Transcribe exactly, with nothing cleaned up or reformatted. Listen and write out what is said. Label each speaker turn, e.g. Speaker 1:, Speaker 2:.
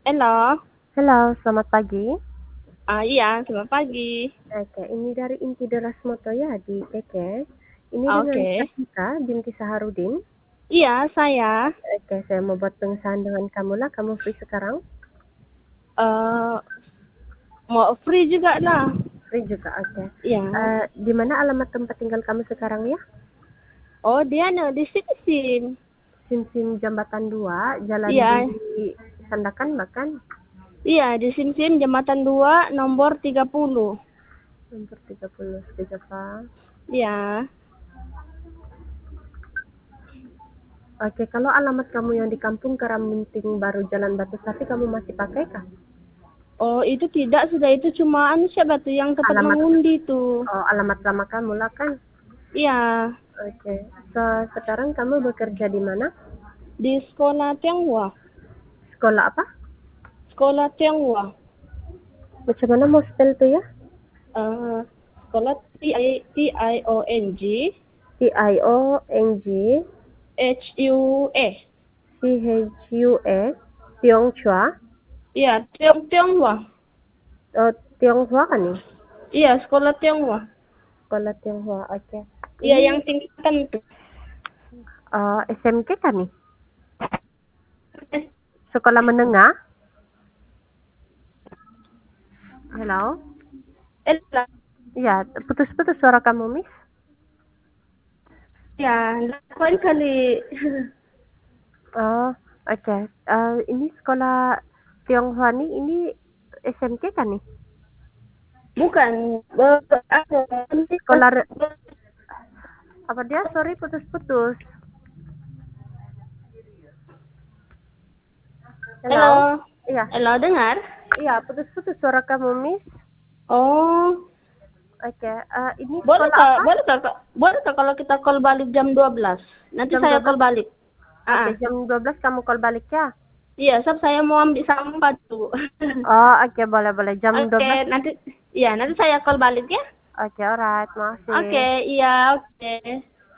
Speaker 1: Halo.
Speaker 2: Halo, selamat pagi.
Speaker 1: Ah, iya, selamat pagi.
Speaker 2: Oke, ini dari Inti Deras Moto ya di Keke. Ini dengan
Speaker 1: Oke.
Speaker 2: Safika binti Saharudin.
Speaker 1: Iya, saya.
Speaker 2: Oke, saya mau buat pengesahan dengan kamu lah. Kamu free sekarang?
Speaker 1: eh mau free juga lah.
Speaker 2: Free juga, oke.
Speaker 1: Iya.
Speaker 2: Eh, di mana alamat tempat tinggal kamu sekarang ya?
Speaker 1: Oh, dia ada di sini sih.
Speaker 2: Simsim Jambatan dua, Jalan
Speaker 1: Iya.
Speaker 2: Budi Sandakan, bahkan
Speaker 1: Iya, di Simsim Jembatan dua nomor tiga puluh.
Speaker 2: nomor tiga puluh Java.
Speaker 1: Iya.
Speaker 2: Oke, kalau alamat kamu yang di Kampung Karaminting Baru Jalan Batu Sati kamu masih pakai kah?
Speaker 1: Oh, itu tidak, sudah itu cuma anu siapa tuh yang tempat
Speaker 2: Alamat
Speaker 1: mengundi tuh.
Speaker 2: oh, alamat lama kamu lah kan?
Speaker 1: Iya,
Speaker 2: Oke. So, sekarang kamu bekerja di mana?
Speaker 1: di sekolah Tionghoa.
Speaker 2: Sekolah apa?
Speaker 1: Sekolah Tionghoa.
Speaker 2: Macam mana mau spell tuh ya?
Speaker 1: Eh, sekolah T I T I O N G
Speaker 2: T I O N G
Speaker 1: H U E.
Speaker 2: C H U E Tiongchua.
Speaker 1: Iya, Tiong Tionghoa.
Speaker 2: Oh, Tionghoa kan nih?
Speaker 1: Iya, sekolah Tionghoa.
Speaker 2: Sekolah Tionghoa, oke.
Speaker 1: Iya,
Speaker 2: Ini
Speaker 1: yang tingkatan tuh.
Speaker 2: uh, S M K kan nih? Sekolah menengah? Halo?
Speaker 1: Eh,
Speaker 2: Iya, putus-putus suara kamu, Miss.
Speaker 1: ya, lain kali.
Speaker 2: Oh, oke. Uh, ini sekolah Tionghoa nih, ini S M K kan nih?
Speaker 1: Bukan. Be- apa,
Speaker 2: Sekolah re- apa dia? Sorry, putus-putus. Halo?
Speaker 1: Halo.
Speaker 2: Iya.
Speaker 1: Halo, dengar?
Speaker 2: Iya, putus-putus suara kamu, Miss.
Speaker 1: Oh,
Speaker 2: Oke, uh, ini
Speaker 1: boleh
Speaker 2: sekolah
Speaker 1: tak?
Speaker 2: apa?
Speaker 1: Boleh tak? Boleh tak kalau kita call balik jam dua belas? Nanti
Speaker 2: Jam
Speaker 1: saya
Speaker 2: dua belas.
Speaker 1: call balik.
Speaker 2: Oke,
Speaker 1: Ah,
Speaker 2: jam dua belas kamu call balik ya?
Speaker 1: iya, Sob, saya mau ambil sampah tuh.
Speaker 2: Oh, oke, boleh-boleh. Jam dua
Speaker 1: Oke,
Speaker 2: belas.
Speaker 1: nanti, iya, nanti saya call balik ya.
Speaker 2: Oke, alright.
Speaker 1: Oke,
Speaker 2: Makasih.
Speaker 1: iya, oke.